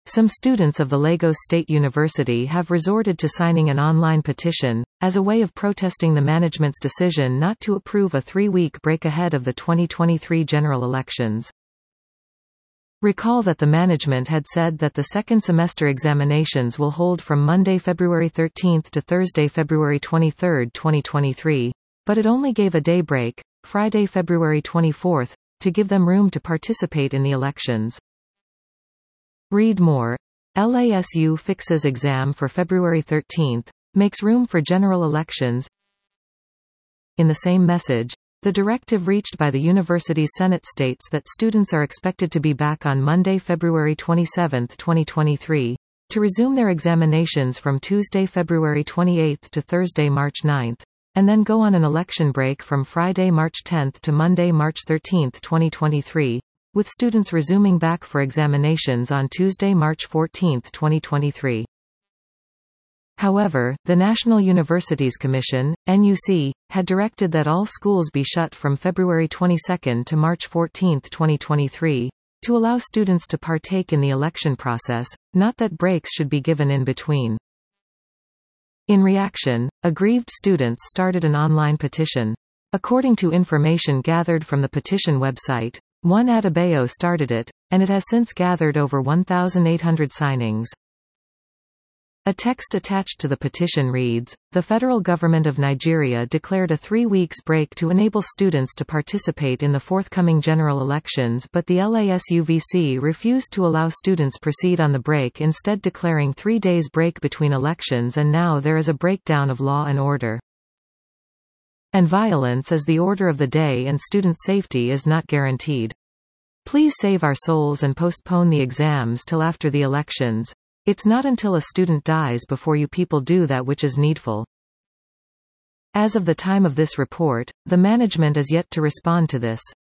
some students of the Lagos State University have resorted to signing an online petition, as a way of protesting the management's decision not to approve a 3-week break ahead of the 2023 general elections. Recall that the management had said that the second semester examinations will hold from Monday, February 13 to Thursday, February 23, 2023, but it only gave a day break, Friday, February 24, to give them room to participate in the elections. Read more. LASU fixes exam for February 13, makes room for general elections. In the same message, the directive reached by the university's Senate states that students are expected to be back on Monday, February 27, 2023, to resume their examinations from Tuesday, February 28 to Thursday, March 9, and then go on an election break from Friday, March 10 to Monday, March 13, 2023. With students resuming back for examinations on Tuesday, March 14, 2023. However, the National Universities Commission, NUC, had directed that all schools be shut from February 22 to March 14, 2023, to allow students to partake in the election process, not that breaks should be given in between. In reaction, aggrieved students started an online petition. According to information gathered from the petition website, One Adebayo started it, and it has since gathered over 1,800 signings. A text attached to the petition reads, "The federal government of Nigeria declared a 3 weeks break to enable students to participate in the forthcoming general elections, but the LASUVC refused to allow students proceed on the break, instead declaring 3 days break between elections, and now there is a breakdown of law and order. And violence is the order of the day, and student safety is not guaranteed. Please save our souls and postpone the exams till after the elections. It's not until a student dies before you people do that which is needful." As of the time of this report, the management is yet to respond to this.